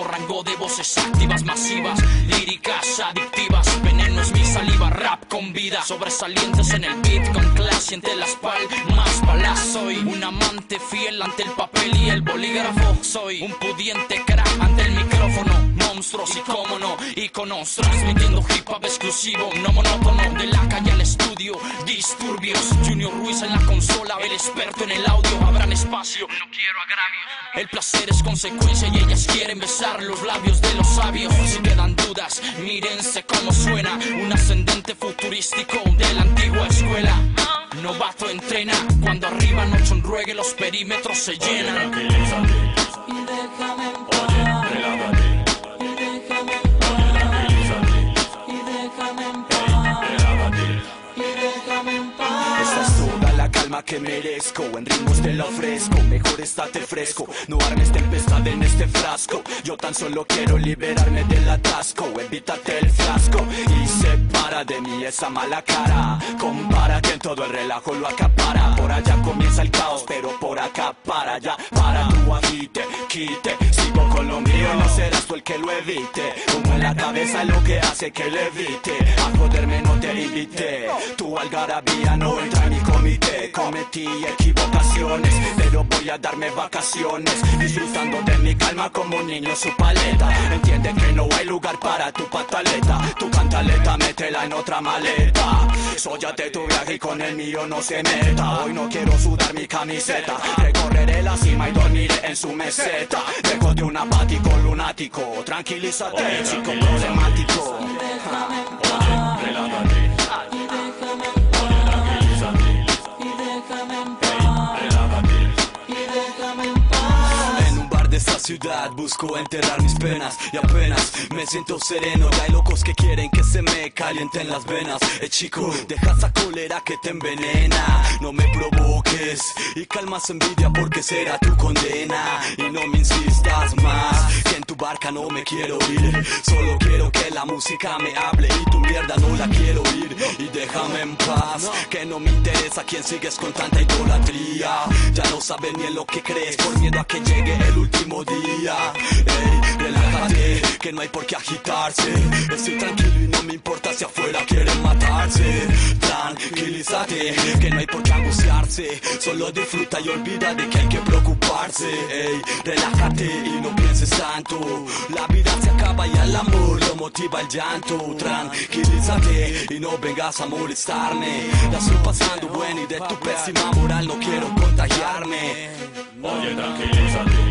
mismo rango de voces activas, masivas, líricas, adictivas. Veneno es mi saliva, rap con vida, sobresalientes en el beat, con clase entre las palmas, balas. Soy un amante fiel ante el papel y el bolígrafo. Soy un pudiente crack ante el micrófono. Monstruos y cómo no, íconos, transmitiendo hip hop exclusivo, no monótono. De la calle al estudio, disturbios. Junior Ruiz en la consola, el experto en el audio. Habrán espacio, no quiero agravios. El placer es consecuencia y ellas quieren besar los labios de los sabios. Si quedan dudas, mírense cómo suena. Un ascendente futurístico de la antigua escuela. Novato entrena, cuando arriba no sonruegue los perímetros se llenan. Y déjame en paz. Y déjame en paz. Y déjame en paz. Y déjame en paz. Esta es toda la calma que merezco, en ritmos te la ofrezco. Mejor estate fresco, no armes tempestad en este frasco. Yo tan solo quiero liberarme del atasco. Evítate el fiasco y separa de mí esa mala cara. Compara que en todo el relajo lo acapara. Por allá comienza el caos, pero por acá para allá. Para tu agite, quite, sigo con lo mío. No serás tú el que lo evite. Humo en la cabeza lo que hace que le evite. A joderme no te invité. Tu algarabía no entra en mi comité. Cometí equivocaciones, pero voy a darme vacaciones, disfrutando de mi calma como un niño su paleta. Entiende que no hay lugar para tu pataleta. Tu cantaleta métela en otra maleta. Sóllate tu viaje y con el mío no se meta. Hoy no quiero sudar mi camiseta. Recorreré la cima y dormiré en su meseta. Dejo de un apático lunático. Tranquilízate, chico problemático. Déjame en paz. Relájate. Y déjame en paz. Y déjame en paz. Y déjame en paz. En un bar de esta ciudad busco enterrar mis penas y apenas me siento sereno. Y hay locos que quieren que se me calienten las venas. Chico, deja esa cólera que te envenena. No me provoques y calmas envidia porque será tu condena. Y no me insistas más, que en tu barca no me quiero ir. Solo quiero que la música me hable y tu mierda no la quiero oír. Y déjame en paz, que no me interesa quién sigues con tanta idolatría. Ya no sabes ni en lo que crees por miedo a que llegue el último día. Ey, relájate, que no hay por qué agitarse. Estoy tranquilo y no me importa si afuera quieren matarse. Tranquilízate, que no hay por qué angustiarse. Solo disfruta y olvida de que hay que preocuparse. Ey, relájate y no pienses tanto. La vida se acaba y al amor lo motiva el llanto. Tranquilízate y no vengas a molestarme. La estoy pasando bueno y de tu pésima moral no quiero contagiarme. Oye, tranquilízate.